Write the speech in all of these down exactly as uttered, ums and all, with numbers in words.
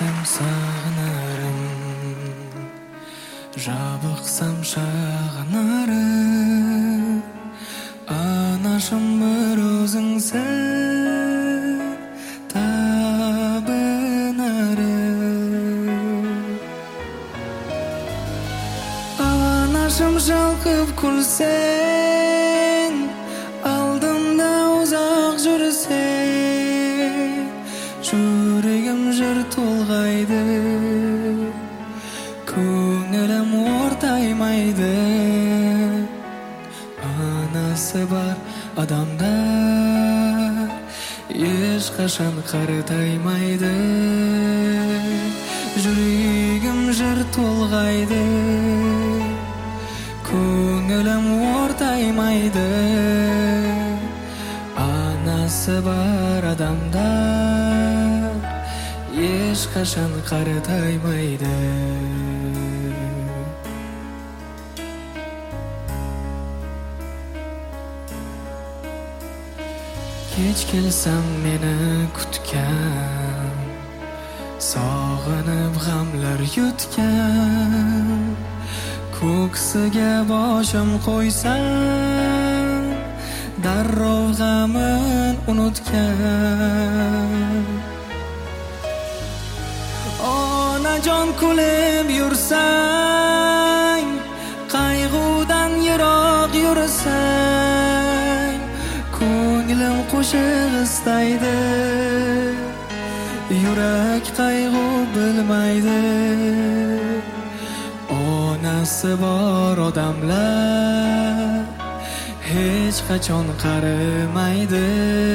desem sağınarım, jabıqsam şağınarım. Anaşım bir özüngsen tabınarım. Anaşım şalkıp kulsen, aldımda uzak jürsen, yüreğim jır tolgaydı, köngülüm ortaymaydı. Anası bar adamda hiç kaşan qartaymaydı. Yüreğim jır tolgaydı, köngülüm ortaymaydı. Anası bar adamda hiç kaşan qartaymaydı. Geç kelsem meni kutgan, sog'inib g'amlar yutgan, ko'ksiga boshim qo'ysam, darrov g'amin unutgan. Onajon kulib yursang, qayg'udan yiroq yursang, ko'nglim qo'shiq istaydi, yurak qayg'u bilmaydi. Onasi bor odamlar hech qachon qarimaydi.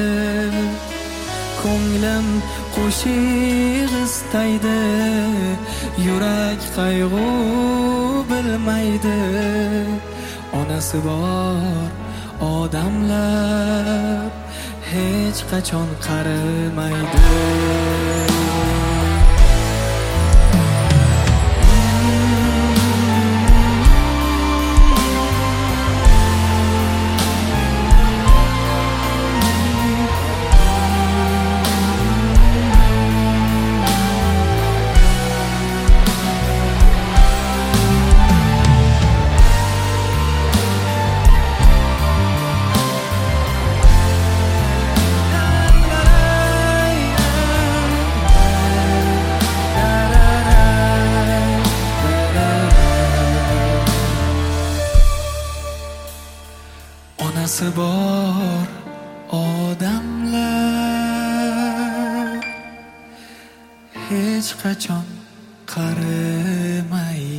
Ko'nglim qo'shiq istaydi, yurak qayg'u bilmaydi. Onasi bor odamlar hech qachon qarimaydi. Onasi bor odamlar hech qachon qarimaydi.